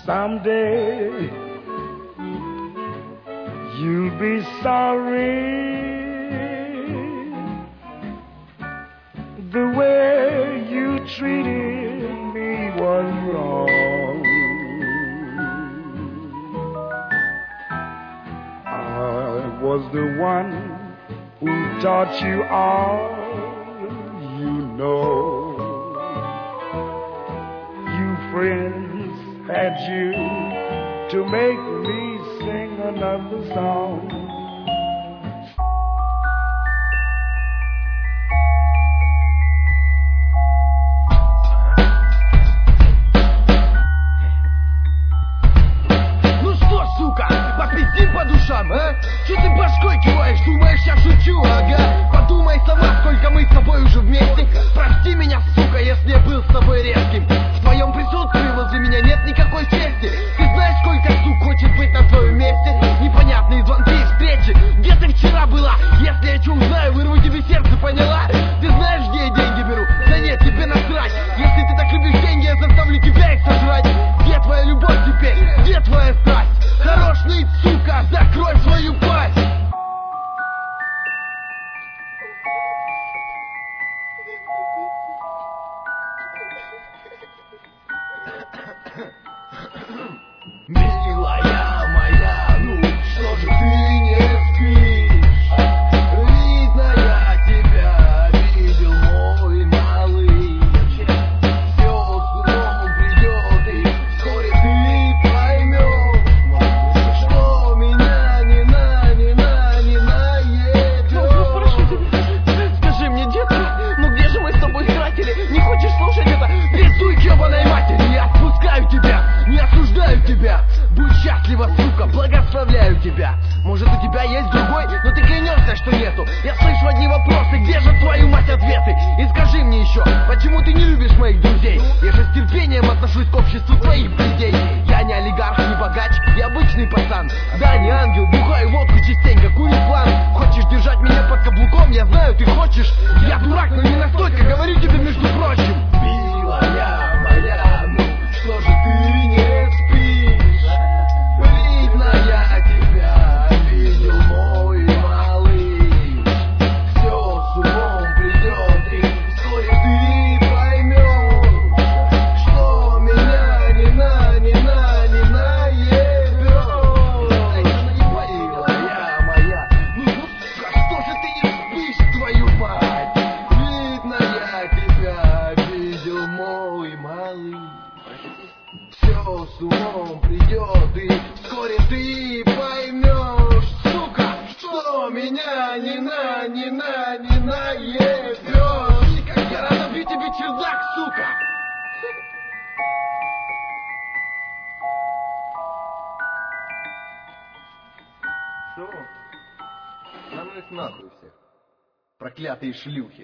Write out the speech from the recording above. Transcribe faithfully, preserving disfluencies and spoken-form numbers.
Someday you'll be sorry. The way you treated me was wrong. I was the one who taught you all you know. You friends had you to make me sing another song. По душам, а? Че ты башкой киваешь? Думаешь, я шучу, ага? Подумай сама, сколько мы с тобой уже вместе. Прости меня, сука, если я был с тобой резким. В твоем присутствии возле меня нет никакой чести. Ты знаешь, сколько сук хочет быть на твоем месте? Непонятные звонки и встречи. Где ты вчера была? Если я что узнаю, вырву тебе сердце, поняла? Ты знаешь, где я деньги беру? Да нет, тебе насрать. Если ты так любишь деньги, я заставлю тебя их сожрать. Где твоя любовь теперь? Где твоя страсть? Хорош ныть, сука, закрой свою пасть! Милая моя, ну что же ты не спишь? Видно, я тебя видел, мой малый. Все с умом придет, и вскоре ты поймешь, что меня не на, не на, не наедет. Ну, прошу тебя, скажи мне, детка, ну где же мы с тобой стратили? Не хочешь слушать это? Пиздуй к ебаной матери, я отпускаю тебя, не осуждаю тебя. Будь счастлива, сука, благословляю тебя. Может, у тебя есть другой, но ты клянешься, что нету. Я слышу одни вопросы, где же твою мать ответы? И скажи мне еще, почему ты не любишь моих друзей? Я же с терпением отношусь к обществу твоих друзей. Я не олигарх, не богач, я обычный пацан. Да, не ангел, бухаю водку частенько, курю план. Хочешь держать меня под каблуком, я знаю, ты хочешь. Я дурак, но не настолько, говорю тебе, между прочим. Милая моя, ну что же ты не спишь? Видно, я тебя видел, мой малыш. Все с умом придет, и вскоре ты поймешь, что меня не на, не на, не наебет. Милая моя, ну сука, что же ты не спишь, твою мать? Видно, я тебя видел, мой малыш. Все с умом придет, и вскоре ты поймешь, сука, что меня не на, не на, не наебешь. Я разобью тебе чердак, сука. Что? За мной нахуй всех. Проклятые шлюхи.